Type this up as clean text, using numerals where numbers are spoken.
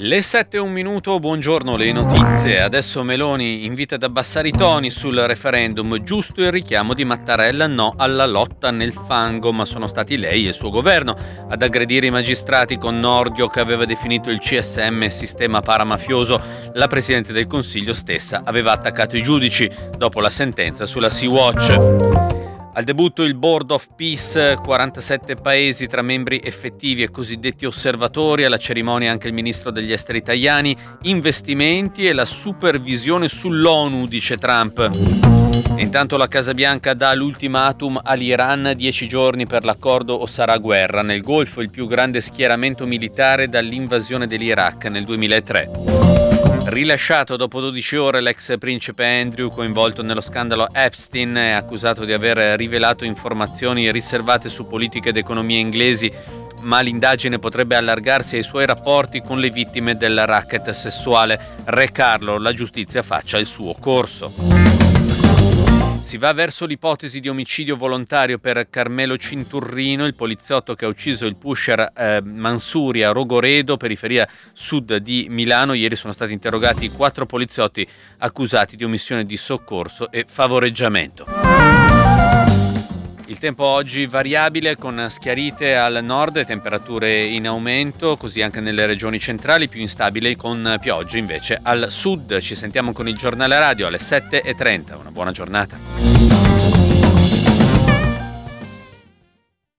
Le 7 e un minuto, buongiorno, le notizie. Adesso Meloni invita ad abbassare i toni sul referendum, giusto il richiamo di Mattarella no alla lotta nel fango, ma sono stati lei e il suo governo ad aggredire i magistrati con Nordio che aveva definito il CSM sistema paramafioso. La Presidente del Consiglio stessa aveva attaccato i giudici dopo la sentenza sulla Sea-Watch. Al debutto il Board of Peace, 47 paesi tra membri effettivi e cosiddetti osservatori, alla cerimonia anche il ministro degli esteri Tajani, investimenti e la supervisione sull'ONU, dice Trump. E intanto la Casa Bianca dà l'ultimatum all'Iran, 10 giorni per l'accordo o sarà guerra. Nel Golfo il più grande schieramento militare dall'invasione dell'Iraq nel 2003. Rilasciato dopo 12 ore l'ex principe Andrew coinvolto nello scandalo Epstein, è accusato di aver rivelato informazioni riservate su politiche ed economia inglesi, ma l'indagine potrebbe allargarsi ai suoi rapporti con le vittime del racket sessuale. Re Carlo, la giustizia faccia il suo corso. Si va verso l'ipotesi di omicidio volontario per Carmelo Cinturrino, il poliziotto che ha ucciso il pusher Mansuri a Rogoredo, periferia sud di Milano. Ieri sono stati interrogati 4 poliziotti accusati di omissione di soccorso e favoreggiamento. Il tempo oggi variabile con schiarite al nord e temperature in aumento, così anche nelle regioni centrali, più instabile con piogge invece al sud. Ci sentiamo con il giornale radio alle 7:30. Una buona giornata.